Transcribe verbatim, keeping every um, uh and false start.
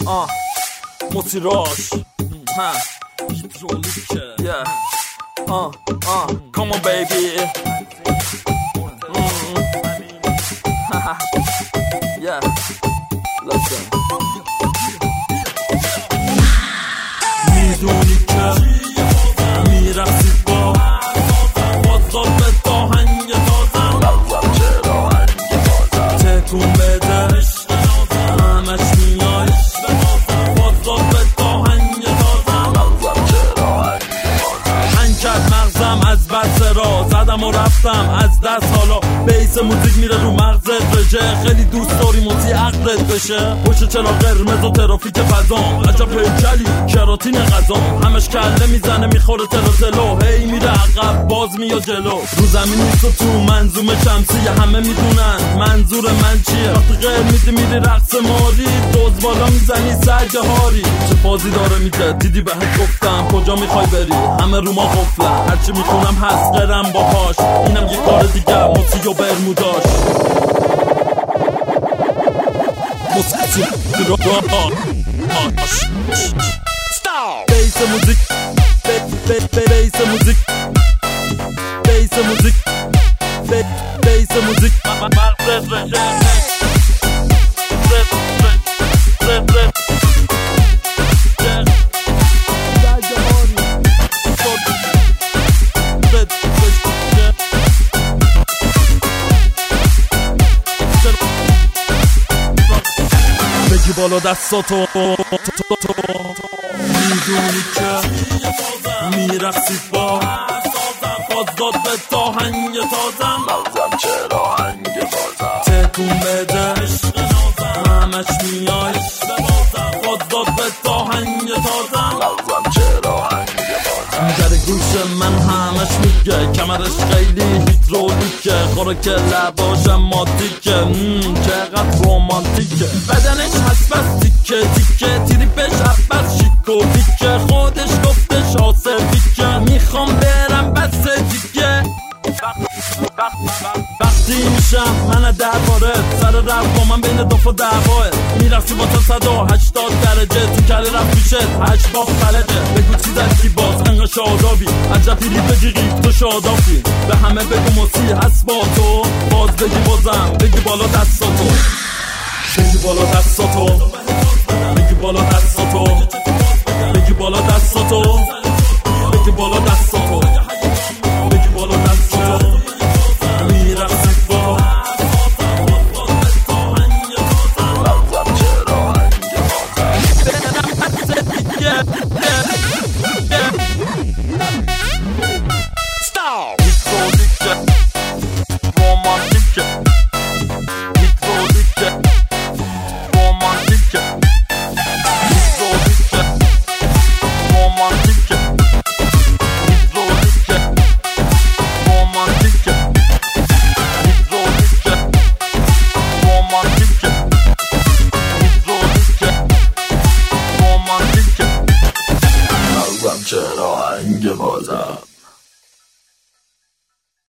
آه موتیراش ها yeah uh uh come on baby mm. yeah listen میدونی که میرسی با واسات به تا هنگ تازم لازم چرا هنگ تازم تکون بده همش میای واسات به تا هنگ تازم لازم چرا هنگ تازم هنگ کرد مغزم از بس را زدم و رفتم از دست حالا بیس موزیک میره رو مغزت رژه خیلی دوست داری موزی عقلت بشه پشت چرا قرمز و ترافیک فضام عجب پیکلی کراتین غذام همش کله میزنه میخوره تلو هی میره عقب باز میاد جلو رو زمین نیست و تو منظومه شمسیه همه میدونن منظور من چیه وقتی غیر میدی میری رقص ماری دوز بالا میزنی سرگ هاری چه بازی داره میده دیدی بهت گفتم کجا میخوای بری همه رو ما غفلن هرچی میخونم هست قرم با پاش اینم یه کار دیگه موسی و برموداش موسیقی بیس موزیک بیس موزیک بیس موزیک بیس موزیک مغز رژه بگی بالا دستاتو میدونی که میرقصی با بازداد به تا هنگ تازم لازم چرا هنگ تازم تکون بده همش میای بازداد به تا هنگ تازم لازم چرا هنگ تازم در گوش من همش میگه کمرش خیلی هیدرولیکه خوراک لباشم ماتیکه چقدر رومانتیکه بدنش هست بس تیکه تیکه تریپش عباس شیک و بیکه خودش گفتش آسفیکه میخوام برم بس دیگه وقتی میشم من درباره سر رفت با من بین دو و دعواه میرفتی با تا صد و هشتاد درجه تو کله رفت میشد هشت باف فلجه بگو چی زدی باز انقا شادابی عجب پیری بگی ریف تو شادافی به همه بگو موسی هست با تو باز بگی بازم بگی بالا دستاتو بگی بالا دستاتو بگی بالا دستاتو بگی بالا دستاتو بگی بالا دستاتو